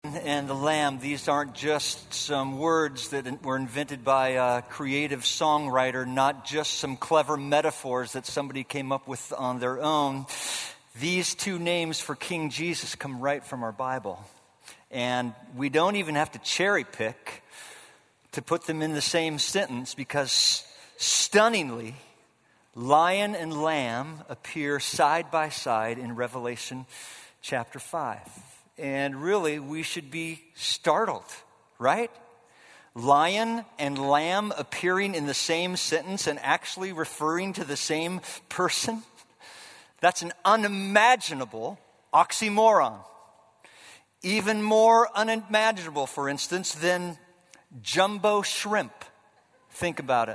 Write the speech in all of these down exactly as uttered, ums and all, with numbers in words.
And the Lamb, these aren't just some words that were invented by a creative songwriter, not just some clever metaphors that somebody came up with on their own. These two names for King Jesus come right from our Bible. And we don't even have to cherry pick to put them in the same sentence, because stunningly, lion and lamb appear side by side in Revelation chapter five. And really, we should be startled, right? Lion and lamb appearing in the same sentence and actually referring to the same person. That's an unimaginable oxymoron. Even more unimaginable, for instance, than jumbo shrimp. Think about it.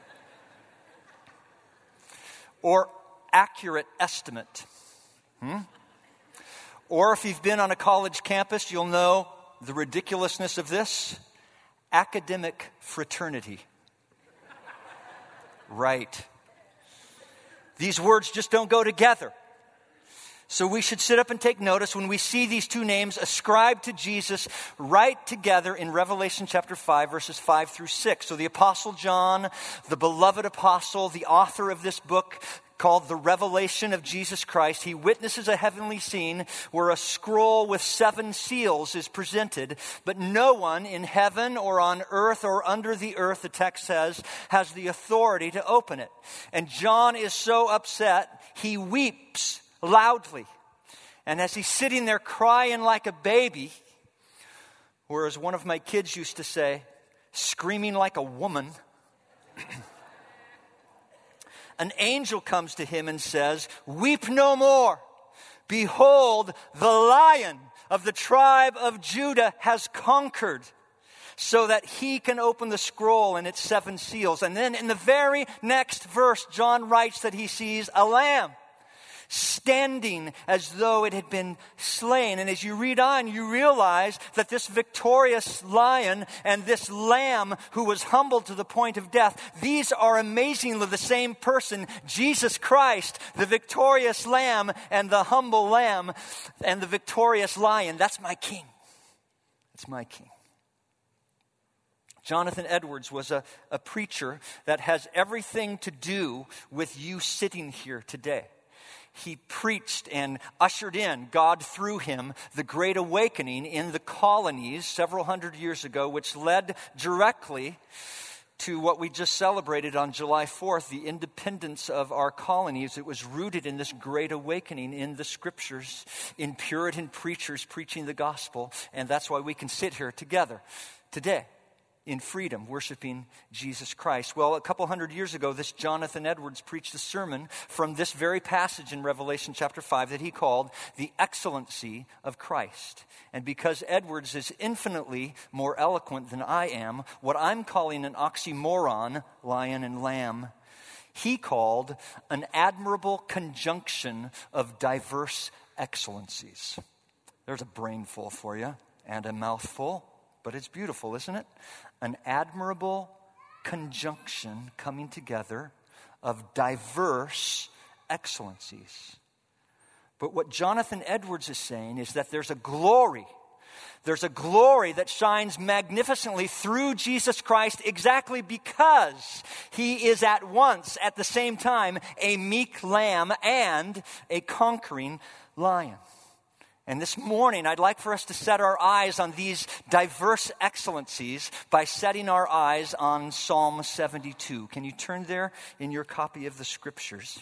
Or accurate estimate. Hmm? Or if you've been on a college campus, you'll know the ridiculousness of this. Academic fraternity. Right. These words just don't go together. So we should sit up and take notice when we see these two names ascribed to Jesus right together in Revelation chapter five, verses five through six. So the Apostle John, the beloved apostle, the author of this book called The Revelation of Jesus Christ, he witnesses a heavenly scene where a scroll with seven seals is presented, but no one in heaven or on earth or under the earth, the text says, has the authority to open it. And John is so upset, he weeps loudly. And as he's sitting there crying like a baby, or as one of my kids used to say, screaming like a woman, an angel comes to him and says, "Weep no more. Behold, the Lion of the tribe of Judah has conquered, so that he can open the scroll and its seven seals." And then in the very next verse, John writes that he sees a lamb standing as though it had been slain. And as you read on, you realize that this victorious lion and this lamb who was humbled to the point of death, these are amazingly the same person, Jesus Christ, the victorious lamb and the humble lamb and the victorious lion. That's my king. That's my king. Jonathan Edwards was a, a preacher that has everything to do with you sitting here today. He preached and ushered in, God through him, the Great Awakening in the colonies several hundred years ago, which led directly to what we just celebrated on July fourth, the independence of our colonies. It was rooted in this Great Awakening in the Scriptures, in Puritan preachers preaching the gospel, and that's why we can sit here together today in freedom, worshiping Jesus Christ. Well, a couple hundred years ago, this Jonathan Edwards preached a sermon from this very passage in Revelation chapter five that he called The Excellency of Christ. And because Edwards is infinitely more eloquent than I am, what I'm calling an oxymoron, lion and lamb, he called an admirable conjunction of diverse excellencies. There's a brainful for you and a mouthful, but it's beautiful, isn't it? An admirable conjunction coming together of diverse excellencies. But what Jonathan Edwards is saying is that there's a glory. There's a glory that shines magnificently through Jesus Christ exactly because he is at once, at the same time, a meek lamb and a conquering lion. And this morning, I'd like for us to set our eyes on these diverse excellencies by setting our eyes on Psalm seventy-two. Can you turn there in your copy of the Scriptures?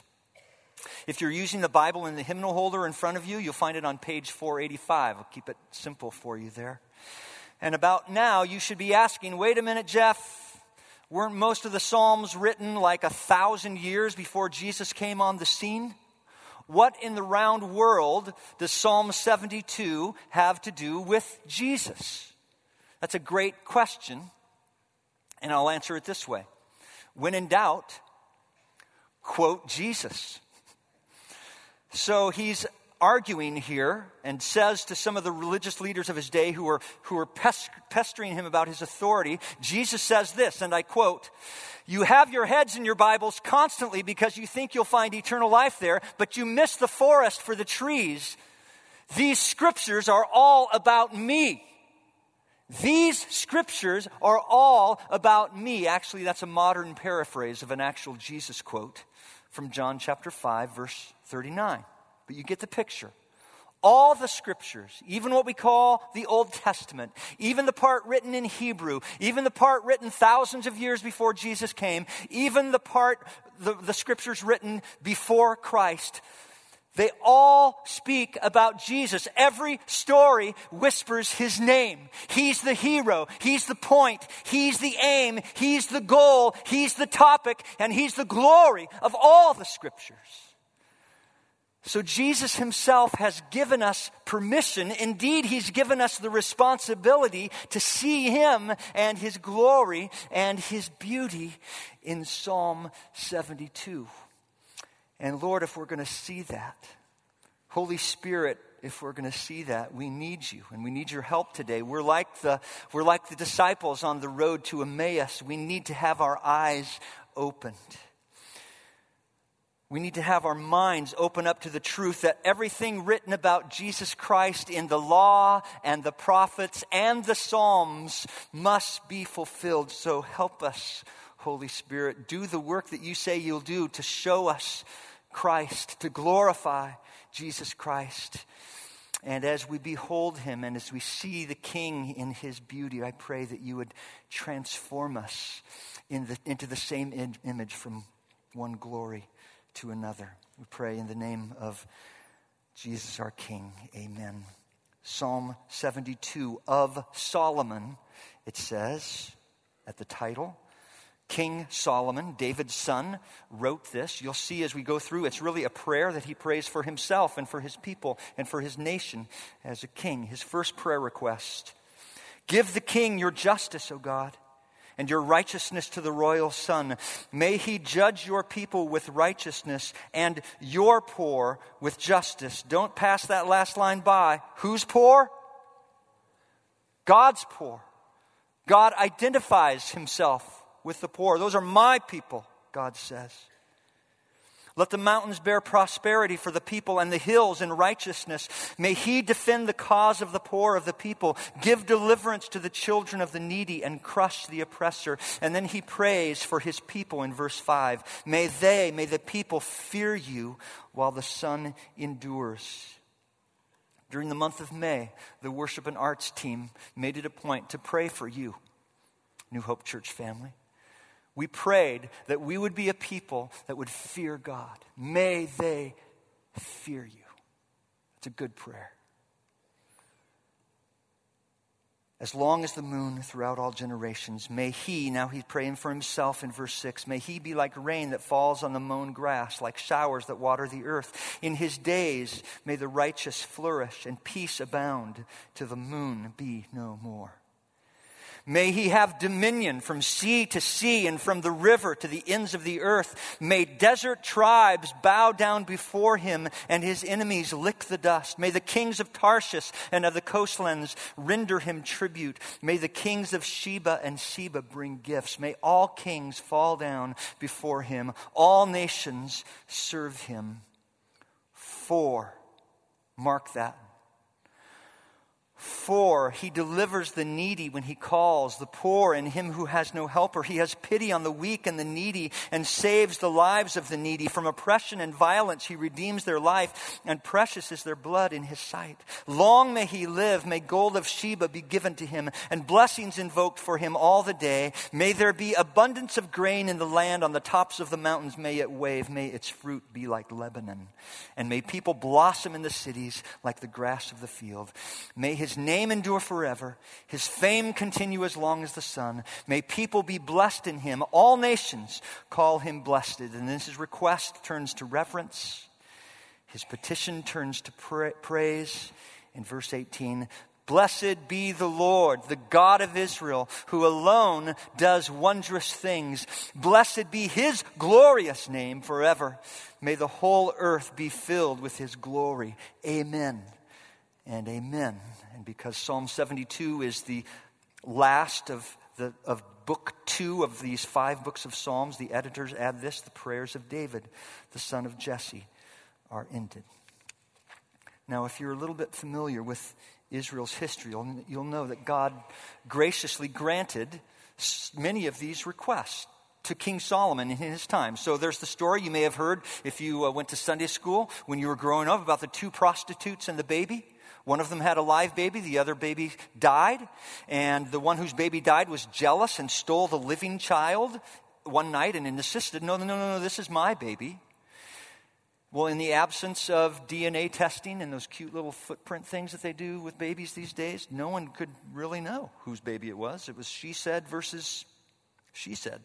If you're using the Bible in the hymnal holder in front of you, you'll find it on page four eighty-five. I'll keep it simple for you there. And about now, you should be asking, wait a minute, Jeff, weren't most of the Psalms written like a thousand years before Jesus came on the scene? What in the round world does Psalm seventy-two have to do with Jesus? That's a great question, and I'll answer it this way. When in doubt, quote Jesus. So he's arguing here and says to some of the religious leaders of his day who were, who were pest- pestering him about his authority, Jesus says this, and I quote, "You have your heads in your Bibles constantly because you think you'll find eternal life there, but you miss the forest for the trees. These scriptures are all about me. These scriptures are all about me. Actually, that's a modern paraphrase of an actual Jesus quote from John chapter five, verse thirty-nine. But you get the picture. All the scriptures, even what we call the Old Testament, even the part written in Hebrew, even the part written thousands of years before Jesus came, even the part, the, the scriptures written before Christ, they all speak about Jesus. Every story whispers his name. He's the hero. He's the point. He's the aim. He's the goal. He's the topic. And he's the glory of all the scriptures. So Jesus himself has given us permission. Indeed, he's given us the responsibility to see him and his glory and his beauty in Psalm seventy-two. And Lord, if we're going to see that, Holy Spirit, if we're going to see that, we need you and we need your help today. We're like the, we're like the disciples on the road to Emmaus. We need to have our eyes opened. We need to have our minds open up to the truth that everything written about Jesus Christ in the law and the prophets and the Psalms must be fulfilled. So help us, Holy Spirit. Do the work that you say you'll do to show us Christ, to glorify Jesus Christ. And as we behold him and as we see the King in his beauty, I pray that you would transform us in the, into the same in, image from one glory to another. We pray in the name of Jesus our King. Amen. Psalm seventy-two of Solomon, it says at the title, King Solomon, David's son, wrote this. You'll see as we go through, it's really a prayer that he prays for himself and for his people and for his nation as a king. His first prayer request: give the king your justice, O God, and your righteousness to the royal son. May he judge your people with righteousness and your poor with justice. Don't pass that last line by. Who's poor? God's poor. God identifies himself with the poor. Those are my people, God says. Let the mountains bear prosperity for the people and the hills in righteousness. May he defend the cause of the poor of the people. Give deliverance to the children of the needy and crush the oppressor. And then he prays for his people in verse five. May they, may the people fear you while the sun endures. During the month of May, the worship and arts team made it a point to pray for you, New Hope Church family. We prayed that we would be a people that would fear God. May they fear you. It's a good prayer. As long as the moon throughout all generations, may he, now he's praying for himself in verse six, may he be like rain that falls on the mown grass, like showers that water the earth. In his days may the righteous flourish and peace abound, till the moon be no more. May he have dominion from sea to sea and from the river to the ends of the earth. May desert tribes bow down before him and his enemies lick the dust. May the kings of Tarshish and of the coastlands render him tribute. May the kings of Sheba and Seba bring gifts. May all kings fall down before him. All nations serve him. For, mark that. For he delivers the needy when he calls, the poor and him who has no helper. He has pity on the weak and the needy and saves the lives of the needy. From oppression and violence he redeems their life, and precious is their blood in his sight. Long may he live. May gold of Sheba be given to him, and blessings invoked for him all the day. May there be abundance of grain in the land. On the tops of the mountains may it wave. May its fruit be like Lebanon. And may people blossom in the cities like the grass of the field. May his name endure forever. His fame continue as long as the sun. May people be blessed in him. All nations call him blessed. And then his request turns to reverence. His petition turns to pra- praise. In verse eighteen, blessed be the Lord, the God of Israel, who alone does wondrous things. Blessed be his glorious name forever. May the whole earth be filled with his glory. Amen and amen. And because Psalm seventy-two is the last of the of book two of these five books of Psalms, the editors add this: the prayers of David, the son of Jesse, are ended. Now, if you're a little bit familiar with Israel's history, you'll, you'll know that God graciously granted many of these requests to King Solomon in his time. So there's the story you may have heard if you uh, went to Sunday school when you were growing up about the two prostitutes and the baby. One of them had a live baby, the other baby died, and the one whose baby died was jealous and stole the living child one night and insisted, no, no, no, no, this is my baby. Well, in the absence of D N A testing and those cute little footprint things that they do with babies these days, no one could really know whose baby it was. It was she said versus she said.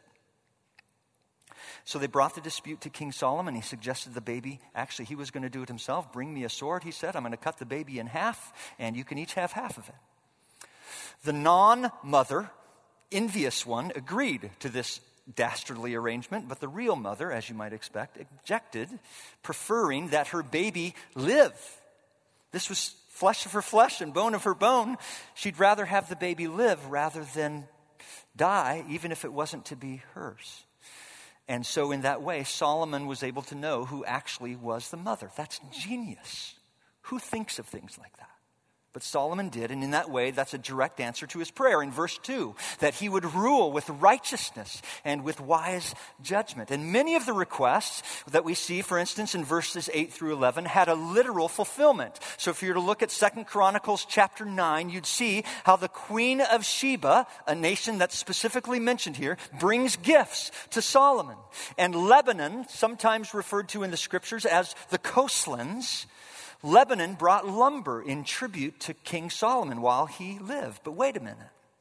So they brought the dispute to King Solomon. He suggested the baby, actually he was going to do it himself. Bring me a sword, he said. I'm going to cut the baby in half, and you can each have half of it. The non-mother, envious one, agreed to this dastardly arrangement, but the real mother, as you might expect, objected, preferring that her baby live. This was flesh of her flesh and bone of her bone. She'd rather have the baby live rather than die, even if it wasn't to be hers. And so in that way, Solomon was able to know who actually was the mother. That's genius. Who thinks of things like that? But Solomon did, and in that way, that's a direct answer to his prayer in verse two, that he would rule with righteousness and with wise judgment. And many of the requests that we see, for instance, in verses eight through eleven, had a literal fulfillment. So if you were to look at Second Chronicles chapter nine, you'd see how the Queen of Sheba, a nation that's specifically mentioned here, brings gifts to Solomon. And Lebanon, sometimes referred to in the scriptures as the coastlands, Lebanon brought lumber in tribute to King Solomon while he lived. But wait a minute.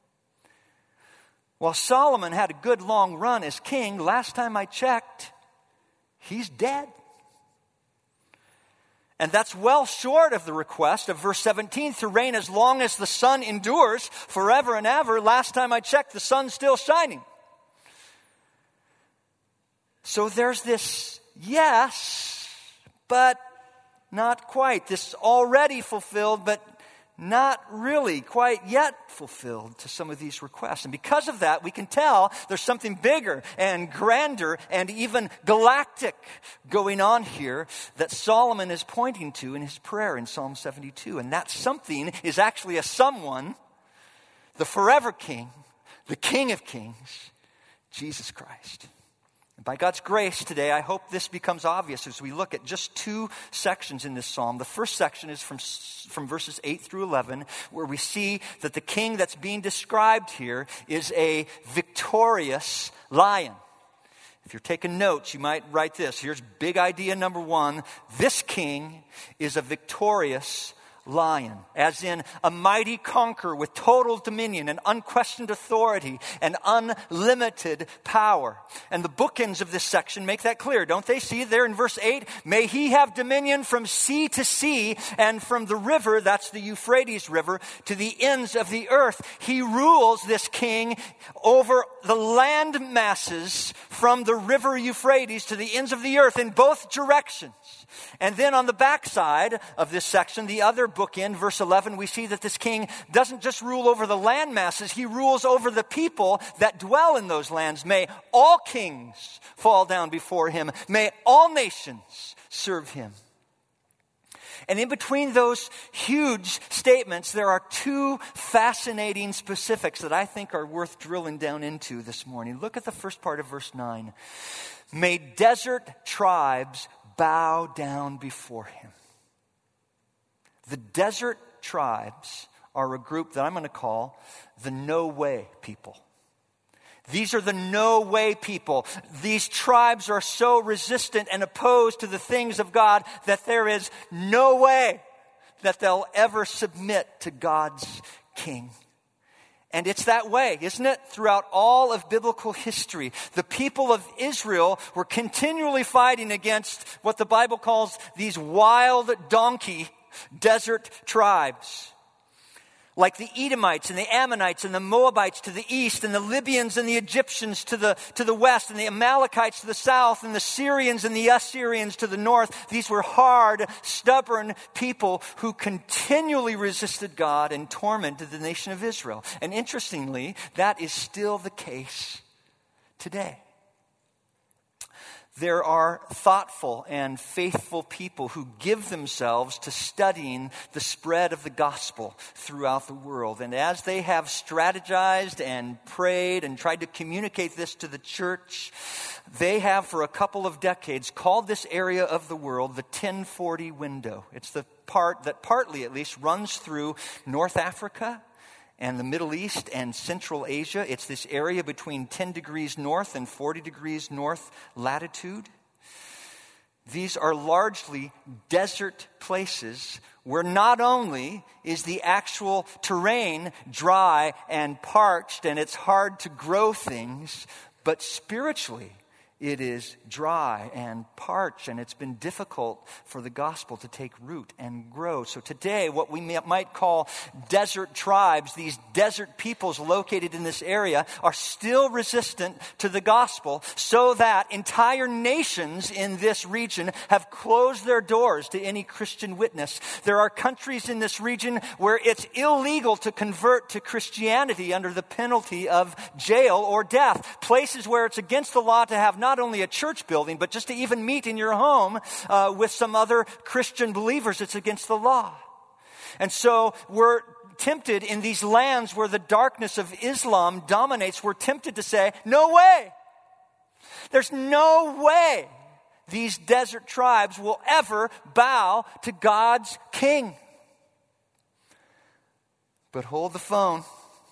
While Solomon had a good long run as king, last time I checked, he's dead. And that's well short of the request of verse seventeen, to reign as long as the sun endures forever and ever. Last time I checked, the sun's still shining. So there's this yes, but not quite. This already fulfilled, but not really quite yet fulfilled to some of these requests. And because of that, we can tell there's something bigger and grander and even galactic going on here that Solomon is pointing to in his prayer in Psalm seventy-two. And that something is actually a someone, the forever King, the King of Kings, Jesus Christ. By God's grace today, I hope this becomes obvious as we look at just two sections in this psalm. The first section is from, from verses eight through eleven, where we see that the king that's being described here is a victorious lion. If you're taking notes, you might write this. Here's big idea number one. This king is a victorious lion, as in a mighty conqueror with total dominion and unquestioned authority and unlimited power. And the bookends of this section make that clear, don't they? See there in verse eight, may he have dominion from sea to sea and from the river, that's the Euphrates River, to the ends of the earth. He rules, this king, over the land masses from the river Euphrates to the ends of the earth in both directions. And then on the backside of this section, the other bookend, verse eleven, we see that this king doesn't just rule over the land masses, he rules over the people that dwell in those lands. May all kings fall down before him. May all nations serve him. And in between those huge statements, there are two fascinating specifics that I think are worth drilling down into this morning. Look at the first part of verse nine. May desert tribes bow down before him. The desert tribes are a group that I'm going to call the no way people. These are the no way people. These tribes are so resistant and opposed to the things of God that there is no way that they'll ever submit to God's king. And it's that way, isn't it? Throughout all of biblical history, the people of Israel were continually fighting against what the Bible calls these wild donkey desert tribes. Like the Edomites and the Ammonites and the Moabites to the east, and the Libyans and the Egyptians to the, to the west, and the Amalekites to the south, and the Syrians and the Assyrians to the north. These were hard, stubborn people who continually resisted God and tormented the nation of Israel. And interestingly, that is still the case today. There are thoughtful and faithful people who give themselves to studying the spread of the gospel throughout the world. And as they have strategized and prayed and tried to communicate this to the church, they have for a couple of decades called this area of the world the ten forty window. It's the part that partly at least runs through North Africa and the Middle East and Central Asia. It's this area between ten degrees north and forty degrees north latitude. These are largely desert places where not only is the actual terrain dry and parched and it's hard to grow things, but spiritually it is dry and parched, and it's been difficult for the gospel to take root and grow. So today, what we might call desert tribes, these desert peoples located in this area, are still resistant to the gospel, so that entire nations in this region have closed their doors to any Christian witness. There are countries in this region where it's illegal to convert to Christianity under the penalty of jail or death. Places where it's against the law to have not Not only a church building, but just to even meet in your home uh, with some other Christian believers. It's against the law. And so we're tempted in these lands where the darkness of Islam dominates, we're tempted to say, no way. There's no way these desert tribes will ever bow to God's king. But hold the phone.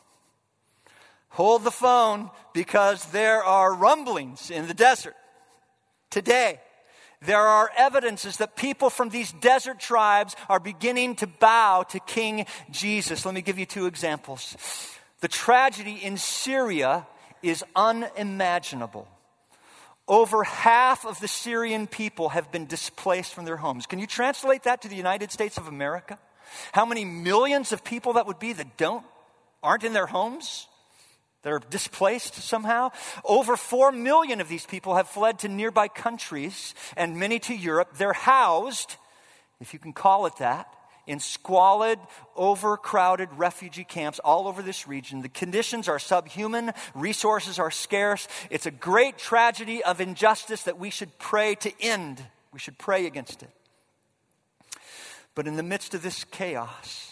Hold the phone, because there are rumblings in the desert today. There are evidences that people from these desert tribes are beginning to bow to King Jesus. Let me give you two examples. The tragedy in Syria is unimaginable. Over half of the Syrian people have been displaced from their homes. Can you translate that to the United States of America? How many millions of people that would be that don't, aren't in their homes? They're displaced somehow. Over four million of these people have fled to nearby countries and many to Europe. They're housed, if you can call it that, in squalid, overcrowded refugee camps all over this region. The conditions are subhuman. Resources are scarce. It's a great tragedy of injustice that we should pray to end. We should pray against it. But in the midst of this chaos,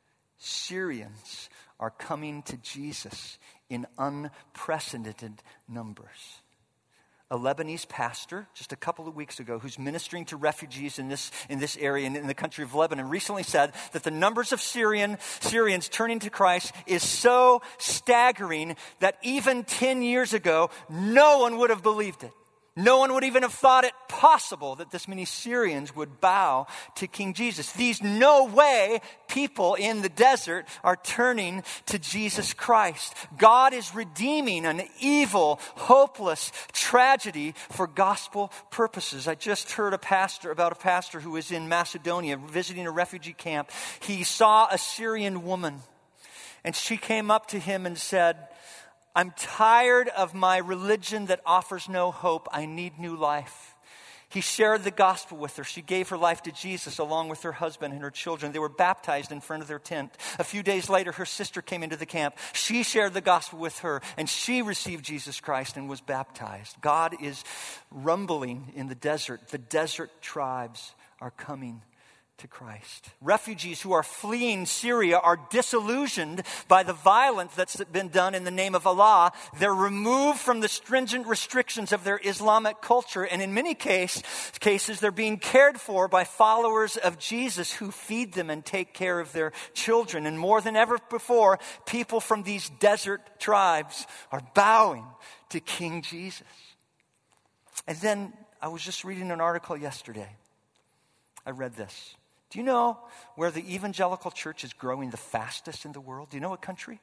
Syrians are coming to Jesus in unprecedented numbers. A Lebanese pastor, just a couple of weeks ago, who's ministering to refugees in this, in this area, in, in the country of Lebanon, recently said that the numbers of Syrian, Syrians turning to Christ is so staggering that even ten years ago, no one would have believed it. No one would even have thought it possible that this many Syrians would bow to King Jesus. These no way people in the desert are turning to Jesus Christ. God is redeeming an evil, hopeless tragedy for gospel purposes. I just heard a pastor about a pastor who was in Macedonia visiting a refugee camp. He saw a Syrian woman, and she came up to him and said, I'm tired of my religion that offers no hope. I need new life. He shared the gospel with her. She gave her life to Jesus along with her husband and her children. They were baptized in front of their tent. A few days later, her sister came into the camp. She shared the gospel with her, and she received Jesus Christ and was baptized. God is rumbling in the desert. The desert tribes are coming to Christ. Refugees who are fleeing Syria are disillusioned by the violence that's been done in the name of Allah. They're removed from the stringent restrictions of their Islamic culture, and in many case, cases they're being cared for by followers of Jesus who feed them and take care of their children. And more than ever before, people from these desert tribes are bowing to King Jesus. And then I was just reading an article yesterday. I read this. Do you know where the evangelical church is growing the fastest in the world? Do you know what country?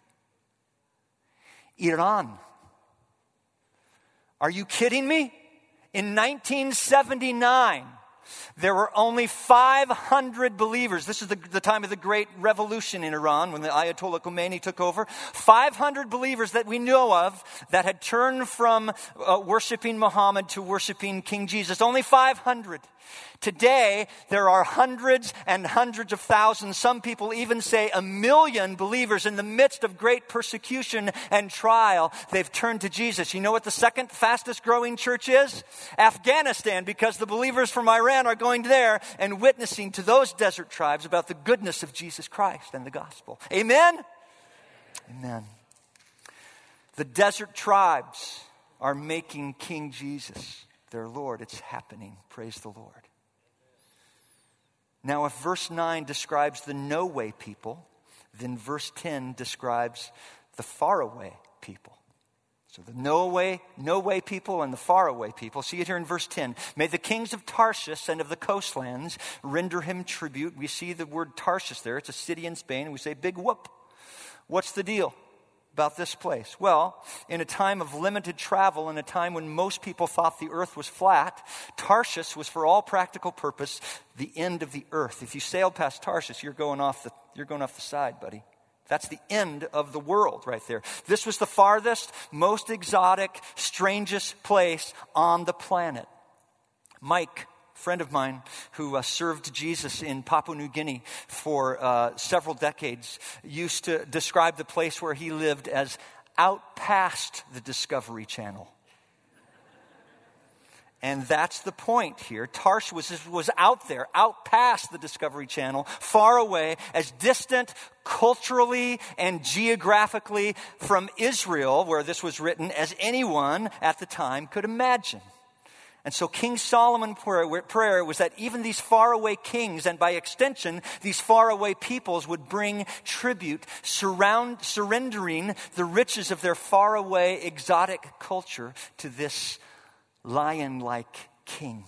Iran. Are you kidding me? In nineteen seventy-nine, there were only five hundred believers. This is the, the time of the Great Revolution in Iran when the Ayatollah Khomeini took over. five hundred believers that we know of that had turned from uh, worshiping Muhammad to worshiping King Jesus. Only five hundred. Today, there are hundreds and hundreds of thousands, some people even say a million believers in the midst of great persecution and trial. They've turned to Jesus. You know what the second fastest growing church is? Afghanistan, because the believers from Iran are going there and witnessing to those desert tribes about the goodness of Jesus Christ and the gospel. Amen? Amen. The desert tribes are making King Jesus their Lord. It's happening. Praise the Lord. Now, if verse nine describes the no way people, then verse ten describes the faraway people. So the no way, no way people and the faraway people. See it here in verse ten. May the kings of Tarshish and of the coastlands render him tribute. We see the word Tarshish there. It's a city in Spain. And we say, big whoop. What's the deal about this place? Well, in a time of limited travel, in a time when most people thought the earth was flat, Tarshish was for all practical purpose the end of the earth. If you sailed past Tarshish, you're going off the you're going off the side, buddy. That's the end of the world right there. This was the farthest, most exotic, strangest place on the planet. Mike, friend of mine who uh, served Jesus in Papua New Guinea for uh, several decades, used to describe the place where he lived as out past the Discovery Channel. And that's the point here. Tarshish was, was out there, out past the Discovery Channel, far away, as distant culturally and geographically from Israel, where this was written, as anyone at the time could imagine. And so King Solomon's prayer, prayer was that even these faraway kings, and by extension, these faraway peoples, would bring tribute, surround, surrendering the riches of their faraway exotic culture to this lion-like king.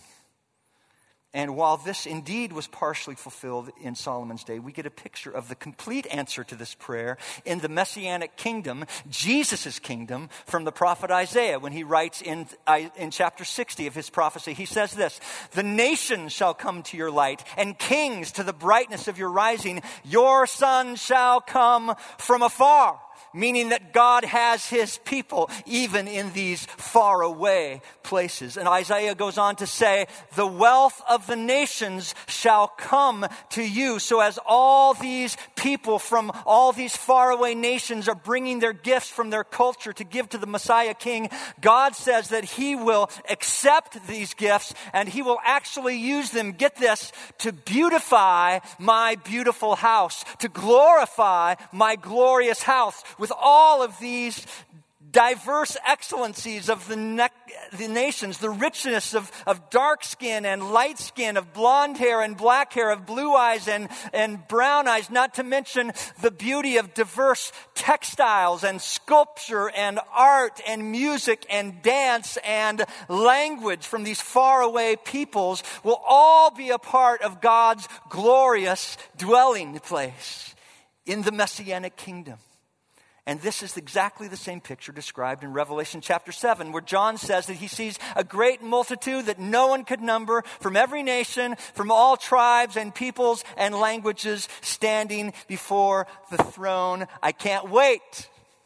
And while this indeed was partially fulfilled in Solomon's day, we get a picture of the complete answer to this prayer in the Messianic kingdom, Jesus' kingdom, from the prophet Isaiah, when he writes in, in chapter sixty of his prophecy. He says this, "The nations shall come to your light, and kings to the brightness of your rising. Your son shall come from afar." Meaning that God has his people even in these faraway places. And Isaiah goes on to say, "The wealth of the nations shall come to you." So as all these people from all these faraway nations are bringing their gifts from their culture to give to the Messiah King, God says that he will accept these gifts and he will actually use them, get this, to beautify my beautiful house, to glorify my glorious house. With all of these diverse excellencies of the, ne- the nations, the richness of, of dark skin and light skin, of blonde hair and black hair, of blue eyes and, and brown eyes, not to mention the beauty of diverse textiles and sculpture and art and music and dance and language from these faraway peoples, will all be a part of God's glorious dwelling place in the Messianic kingdom. And this is exactly the same picture described in Revelation chapter seven, where John says that he sees a great multitude that no one could number, from every nation, from all tribes and peoples and languages, standing before the throne. I can't wait.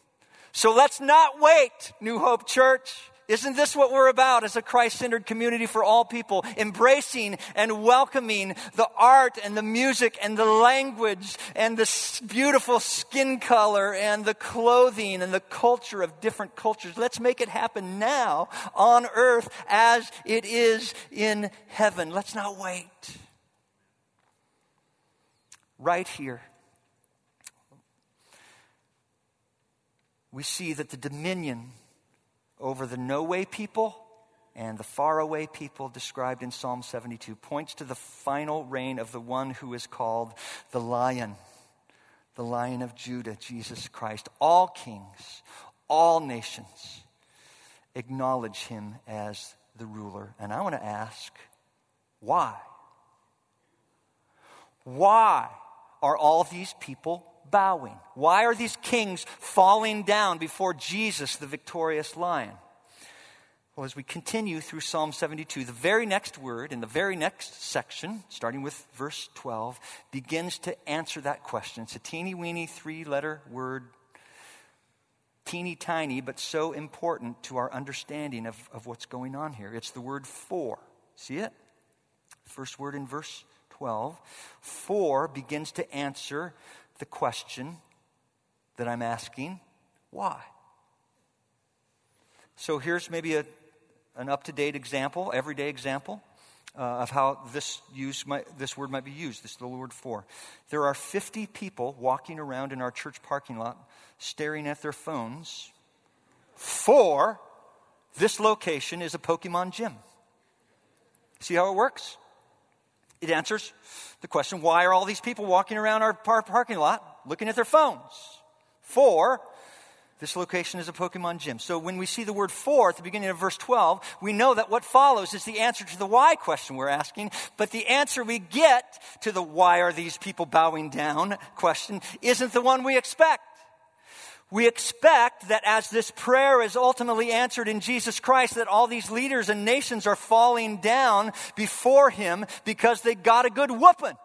So let's not wait, New Hope Church. Isn't this what we're about as a Christ-centered community for all people? Embracing and welcoming the art and the music and the language and the beautiful skin color and the clothing and the culture of different cultures. Let's make it happen now on earth as it is in heaven. Let's not wait. Right here, we see that the dominion over the no-way people and the faraway people described in Psalm seventy-two points to the final reign of the one who is called the Lion, the Lion of Judah, Jesus Christ. All kings, all nations acknowledge him as the ruler. And I want to ask, why? Why are all these people bowing? Why are these kings falling down before Jesus, the victorious Lion? Well, as we continue through Psalm seventy-two, the very next word in the very next section, starting with verse twelve, begins to answer that question. It's a teeny-weeny three-letter word, teeny tiny, but so important to our understanding of, of what's going on here. It's the word for. See it? First word in verse twelve. For begins to answer the question that I'm asking, why? So here's maybe a an up-to-date example, everyday example, uh, of how this use might, this word might be used, this little word for. There are fifty people walking around in our church parking lot staring at their phones, for this location is a Pokemon gym. See how it works? It answers the question, why are all these people walking around our par- parking lot looking at their phones? For this location is a Pokemon gym. So when we see the word for at the beginning of verse twelve, we know that what follows is the answer to the why question we're asking. But the answer we get to the why are these people bowing down question isn't the one we expect. We expect that as this prayer is ultimately answered in Jesus Christ, that all these leaders and nations are falling down before him because they got a good whooping.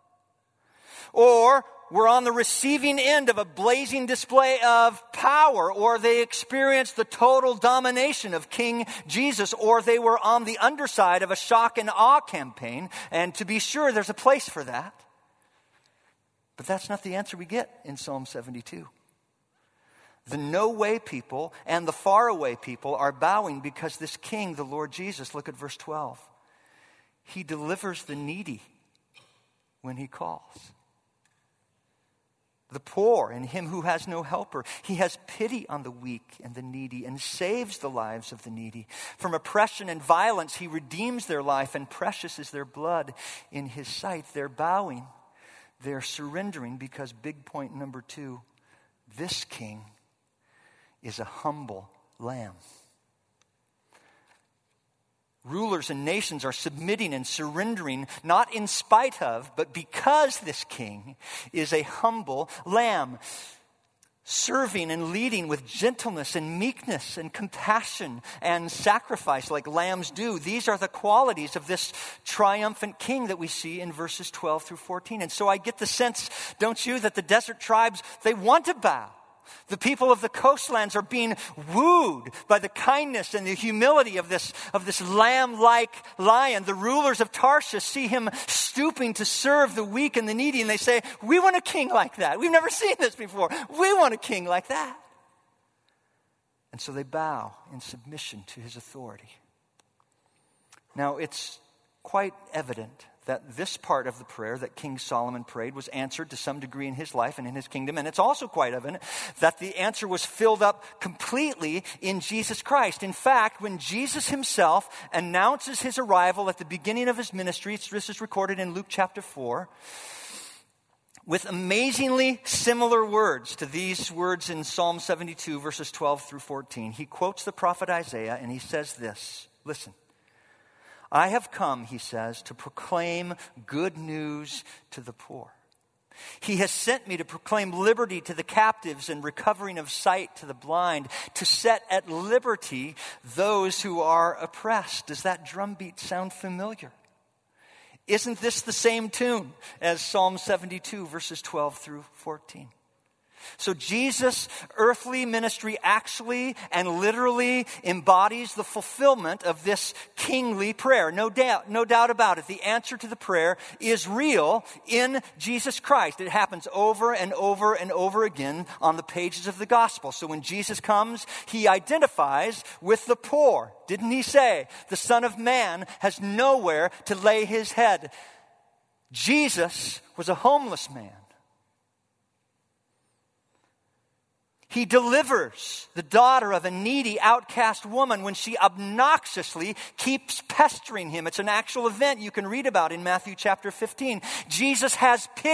Or we're on the receiving end of a blazing display of power, or they experienced the total domination of King Jesus, or they were on the underside of a shock and awe campaign. And to be sure, there's a place for that. But that's not the answer we get in Psalm seventy-two. The no-way people and the far-away people are bowing because this king, the Lord Jesus, look at verse twelve. He delivers the needy when he calls. The poor and him who has no helper. He has pity on the weak and the needy and saves the lives of the needy. From oppression and violence, he redeems their life, and precious is their blood in his sight. They're bowing. They're surrendering because big point number two, this king is a humble lamb. Rulers and nations are submitting and surrendering, not in spite of, but because this king is a humble lamb, serving and leading with gentleness and meekness and compassion and sacrifice like lambs do. These are the qualities of this triumphant king that we see in verses twelve through fourteen. And so I get the sense, don't you, that the desert tribes, they want to bow. The people of the coastlands are being wooed by the kindness and the humility of this, of this lamb-like lion. The rulers of Tarshish see him stooping to serve the weak and the needy, and they say, we want a king like that. We've never seen this before. We want a king like that. And so they bow in submission to his authority. Now, it's quite evident that this part of the prayer that King Solomon prayed was answered to some degree in his life and in his kingdom. And it's also quite evident that the answer was filled up completely in Jesus Christ. In fact, when Jesus himself announces his arrival at the beginning of his ministry, this is recorded in Luke chapter four, with amazingly similar words to these words in Psalm seventy-two, verses twelve through fourteen. He quotes the prophet Isaiah and he says this, listen. I have come, he says, to proclaim good news to the poor. He has sent me to proclaim liberty to the captives and recovering of sight to the blind, to set at liberty those who are oppressed. Does that drumbeat sound familiar? Isn't this the same tune as Psalm seventy-two, verses twelve through fourteen? So Jesus' earthly ministry actually and literally embodies the fulfillment of this kingly prayer. No doubt, no doubt about it. The answer to the prayer is real in Jesus Christ. It happens over and over and over again on the pages of the gospel. So when Jesus comes, he identifies with the poor. Didn't he say, the Son of Man has nowhere to lay his head? Jesus was a homeless man. He delivers the daughter of a needy, outcast woman when she obnoxiously keeps pestering him. It's an actual event you can read about in Matthew chapter fifteen. Jesus has pity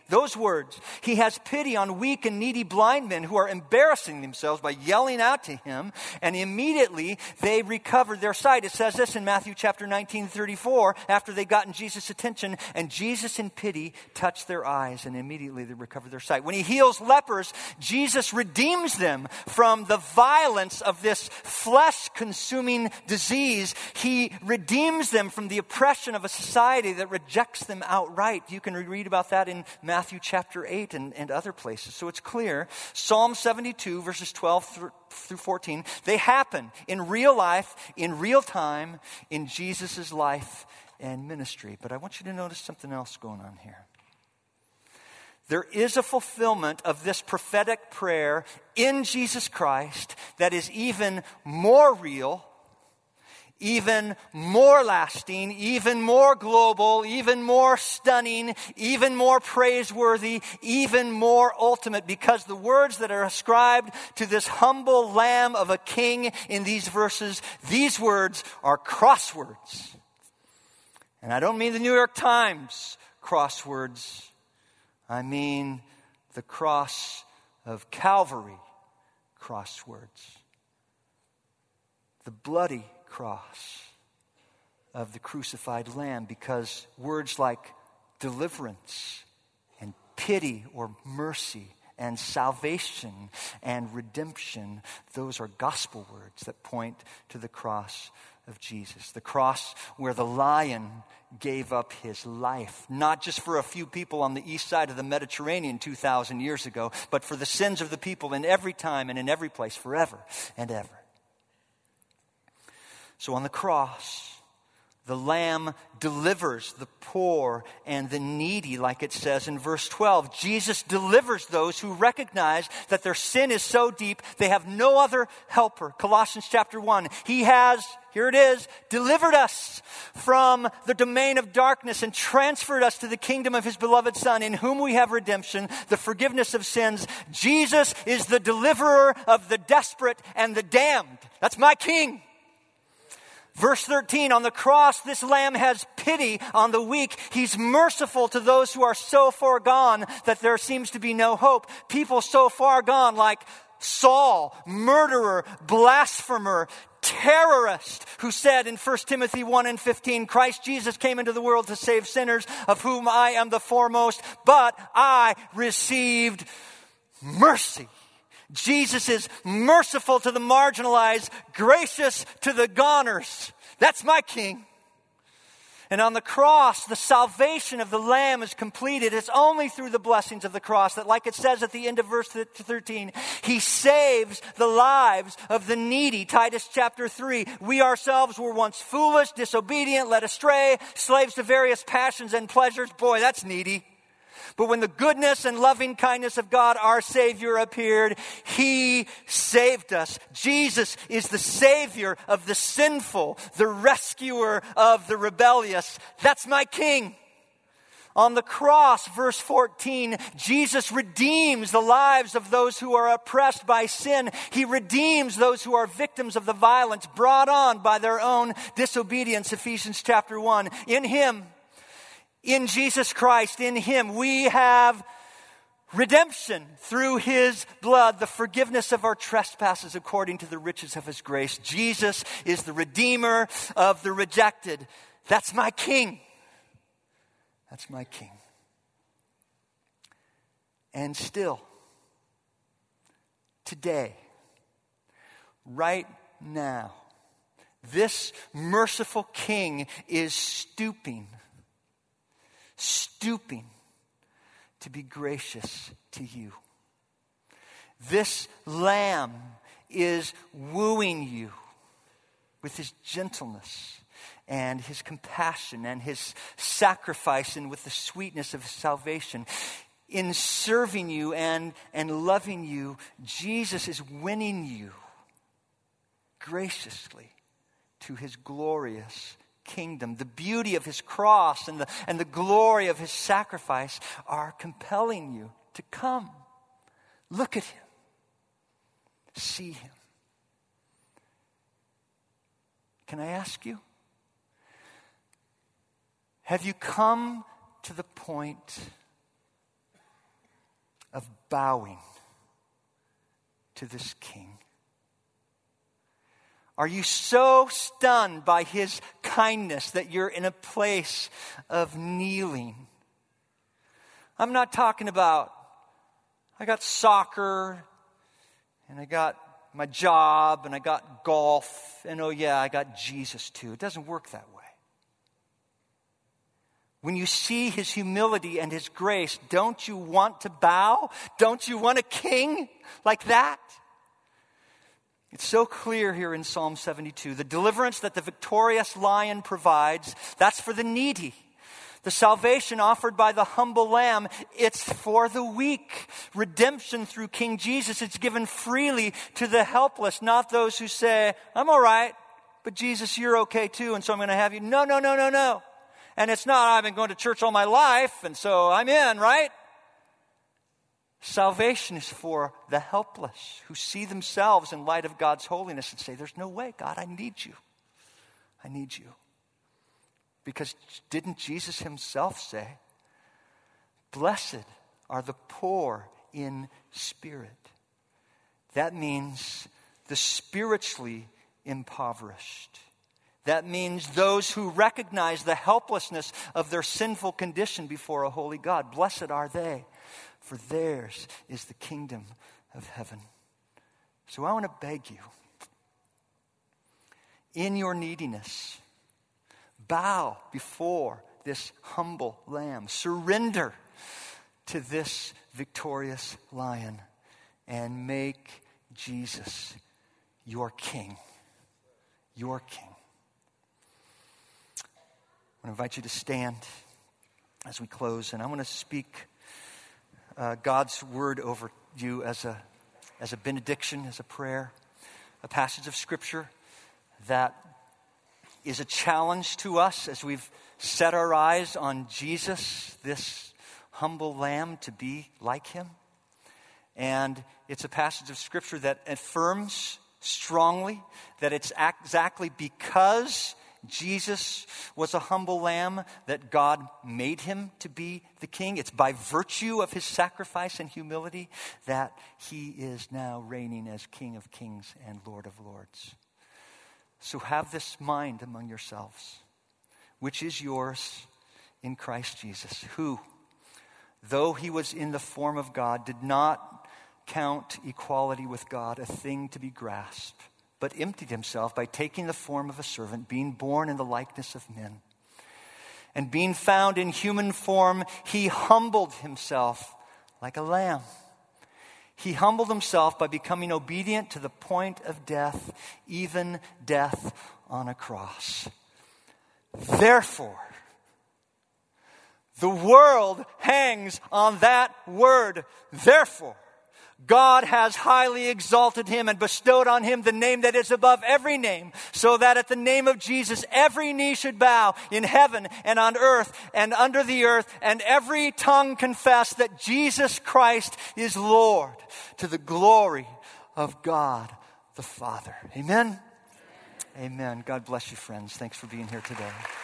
Those words. He has pity on weak and needy blind men who are embarrassing themselves by yelling out to him, and immediately they recovered their sight. It says this in Matthew chapter nineteen, thirty-four, after they gotten Jesus' attention, and Jesus in pity touched their eyes, and immediately they recovered their sight. When he heals lepers, Jesus redeems them from the violence of this flesh-consuming disease. He redeems them from the oppression of a society that rejects them outright. You can read about that in Matthew chapter eight and, and other places. So it's clear. Psalm seventy-two, verses twelve through fourteen, they happen in real life, in real time, in Jesus' life and ministry. But I want you to notice something else going on here. There is a fulfillment of this prophetic prayer in Jesus Christ that is even more real, even more lasting, even more global, even more stunning, even more praiseworthy, even more ultimate, because the words that are ascribed to this humble lamb of a king in these verses, these words are crosswords. And I don't mean the New York Times crosswords. I mean the cross of Calvary crosswords. The bloody cross of the crucified lamb, because words like deliverance and pity or mercy and salvation and redemption, those are gospel words that point to the cross of Jesus. The cross where the lion gave up his life, not just for a few people on the east side of the Mediterranean two thousand years ago, but for the sins of the people in every time and in every place, forever and ever. So on the cross, the Lamb delivers the poor and the needy, like it says in verse twelve. Jesus delivers those who recognize that their sin is so deep, they have no other helper. Colossians chapter one, he has, here it is, delivered us from the domain of darkness and transferred us to the kingdom of his beloved Son, in whom we have redemption, the forgiveness of sins. Jesus is the deliverer of the desperate and the damned. That's my King. Verse thirteen, on the cross, this Lamb has pity on the weak. He's merciful to those who are so far gone that there seems to be no hope. People so far gone like Saul, murderer, blasphemer, terrorist, who said in First Timothy one and fifteen, Christ Jesus came into the world to save sinners, of whom I am the foremost, but I received mercy. Jesus is merciful to the marginalized, gracious to the goners. That's my King. And on the cross, the salvation of the Lamb is completed. It's only through the blessings of the cross that, like it says at the end of verse thirteen, he saves the lives of the needy. Titus chapter three, we ourselves were once foolish, disobedient, led astray, slaves to various passions and pleasures. Boy, that's needy. But when the goodness and loving kindness of God, our Savior, appeared, he saved us. Jesus is the Savior of the sinful, the rescuer of the rebellious. That's my King. On the cross, verse fourteen, Jesus redeems the lives of those who are oppressed by sin. He redeems those who are victims of the violence brought on by their own disobedience. Ephesians chapter one. In him, in Jesus Christ, in him, we have redemption through his blood, the forgiveness of our trespasses according to the riches of his grace. Jesus is the Redeemer of the rejected. That's my King. That's my King. And still, today, right now, this merciful King is stooping stooping to be gracious to you. This Lamb is wooing you with his gentleness and his compassion and his sacrifice, and with the sweetness of his salvation. In serving you and, and loving you, Jesus is winning you graciously to his glorious kingdom. The beauty of his cross and the, and the glory of his sacrifice are compelling you to come. Look at him. See him. Can I ask you? Have you come to the point of bowing to this King? Are you so stunned by his kindness that you're in a place of kneeling? I'm not talking about, I got soccer, and I got my job, and I got golf, and oh yeah, I got Jesus too. It doesn't work that way. When you see his humility and his grace, don't you want to bow? Don't you want a king like that? It's so clear here in Psalm seventy-two. The deliverance that the victorious lion provides, that's for the needy. The salvation offered by the humble lamb, it's for the weak. Redemption through King Jesus, it's given freely to the helpless, not those who say, I'm all right, but Jesus, you're okay too, and so I'm going to have you. No, no, no, no, no. And it's not, I've been going to church all my life, and so I'm in, right? Salvation is for the helpless who see themselves in light of God's holiness and say, there's no way, God, I need you. I need you. Because didn't Jesus himself say, blessed are the poor in spirit? That means the spiritually impoverished. That means those who recognize the helplessness of their sinful condition before a holy God. Blessed are they, for theirs is the kingdom of heaven. So I want to beg you, in your neediness, bow before this humble lamb. Surrender to this victorious lion and make Jesus your king. Your king. I want to invite you to stand as we close, and I want to speak uh, God's word over you as a, as a benediction, as a prayer, a passage of Scripture that is a challenge to us as we've set our eyes on Jesus, this humble lamb, to be like him. And it's a passage of Scripture that affirms strongly that it's exactly because Jesus was a humble lamb that God made him to be the king. It's by virtue of his sacrifice and humility that he is now reigning as King of Kings and Lord of Lords. So have this mind among yourselves, which is yours in Christ Jesus, who, though he was in the form of God, did not count equality with God a thing to be grasped, but emptied himself by taking the form of a servant, being born in the likeness of men. And being found in human form, he humbled himself like a lamb. He humbled himself by becoming obedient to the point of death, even death on a cross. Therefore, the world hangs on that word, therefore. God has highly exalted him and bestowed on him the name that is above every name, so that at the name of Jesus every knee should bow in heaven and on earth and under the earth, and every tongue confess that Jesus Christ is Lord, to the glory of God the Father. Amen? Amen. God bless you, friends. Thanks for being here today.